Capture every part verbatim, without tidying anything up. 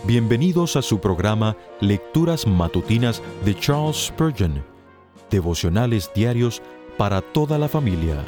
Bienvenidos a su programa Lecturas Matutinas de Charles Spurgeon, devocionales diarios para toda la familia.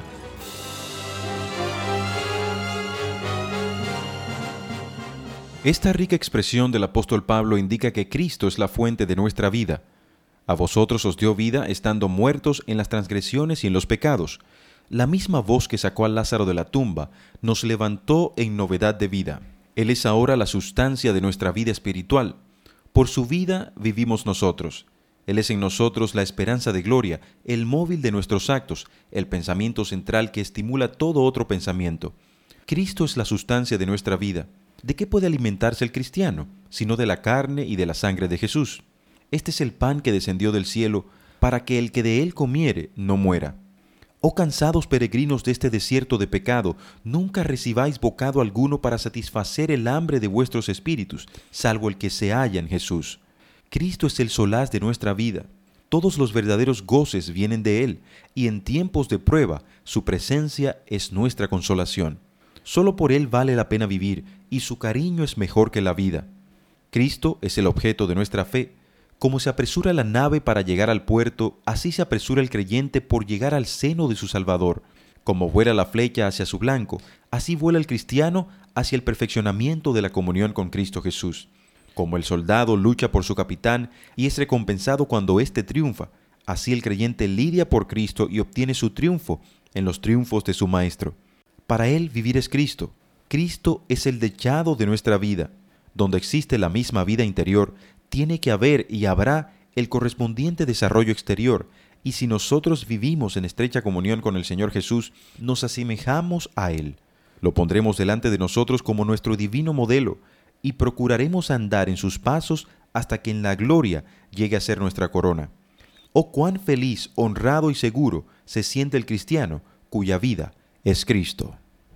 Esta rica expresión del apóstol Pablo indica que Cristo es la fuente de nuestra vida. A vosotros os dio vida estando muertos en las transgresiones y en los pecados. La misma voz que sacó a Lázaro de la tumba nos levantó en novedad de vida. Él es ahora la sustancia de nuestra vida espiritual. Por su vida vivimos nosotros. Él es en nosotros la esperanza de gloria, el móvil de nuestros actos, el pensamiento central que estimula todo otro pensamiento. Cristo es la sustancia de nuestra vida. ¿De qué puede alimentarse el cristiano, sino de la carne y de la sangre de Jesús? Este es el pan que descendió del cielo, para que el que de él comiere no muera. Oh cansados peregrinos de este desierto de pecado, nunca recibáis bocado alguno para satisfacer el hambre de vuestros espíritus, salvo el que se halla en Jesús. Cristo es el solaz de nuestra vida. Todos los verdaderos goces vienen de Él, y en tiempos de prueba, su presencia es nuestra consolación. Solo por Él vale la pena vivir, y su cariño es mejor que la vida. Cristo es el objeto de nuestra fe. Como se apresura la nave para llegar al puerto, así se apresura el creyente por llegar al seno de su Salvador. Como vuela la flecha hacia su blanco, así vuela el cristiano hacia el perfeccionamiento de la comunión con Cristo Jesús. Como el soldado lucha por su capitán y es recompensado cuando éste triunfa, así el creyente lidia por Cristo y obtiene su triunfo en los triunfos de su Maestro. Para él vivir es Cristo. Cristo es el dechado de nuestra vida. Donde existe la misma vida interior, tiene que haber y habrá el correspondiente desarrollo exterior, y si nosotros vivimos en estrecha comunión con el Señor Jesús, nos asemejamos a Él. Lo pondremos delante de nosotros como nuestro divino modelo, y procuraremos andar en sus pasos hasta que en la gloria llegue a ser nuestra corona. Oh, cuán feliz, honrado y seguro se siente el cristiano, cuya vida es Cristo.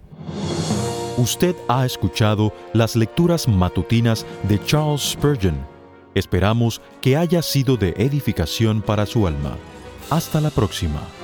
Usted ha escuchado las lecturas matutinas de Charles Spurgeon. Esperamos que haya sido de edificación para su alma. Hasta la próxima.